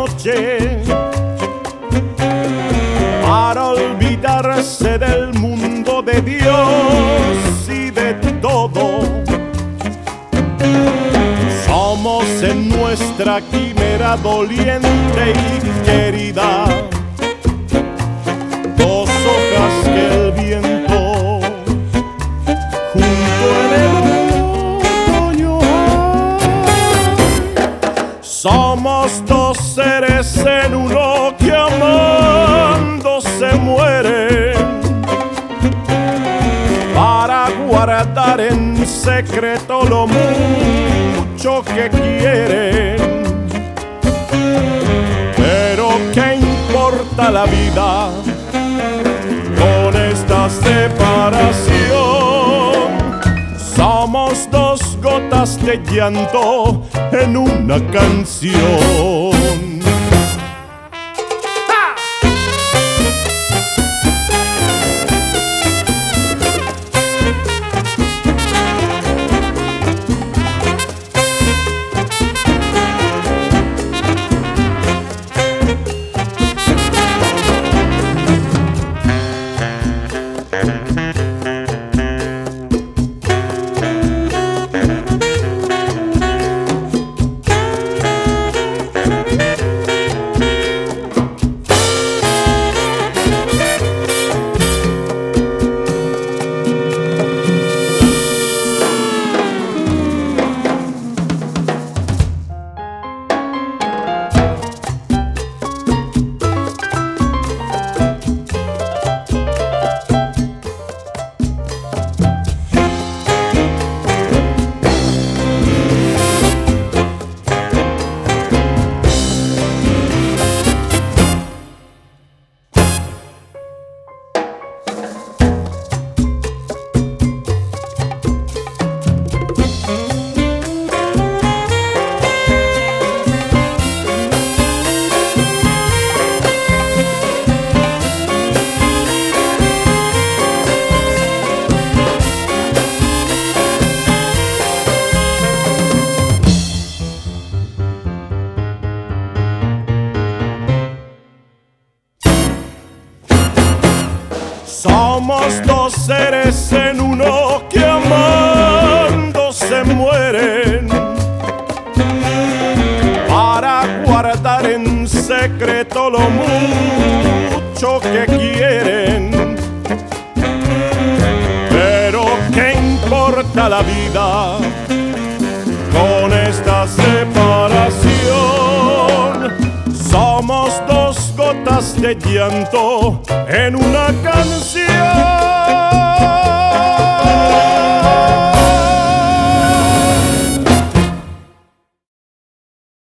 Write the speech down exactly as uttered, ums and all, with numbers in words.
noche para olvidarse del mundo, de Dios y de todo. Somos en nuestra quimera doliente y querida dos hojas que el viento junto en el otoño. Somos dos seres en uno que amando se mueren para guardar en secreto lo mucho que quieren. Pero ¿qué importa la vida con esta separación? Somos dos gotas de llanto en una canción. Somos dos seres en uno que amando se mueren para guardar en secreto lo mucho que quieren. Pero ¿qué importa la vida con esta separación? Somos dos gotas de llanto en una canción.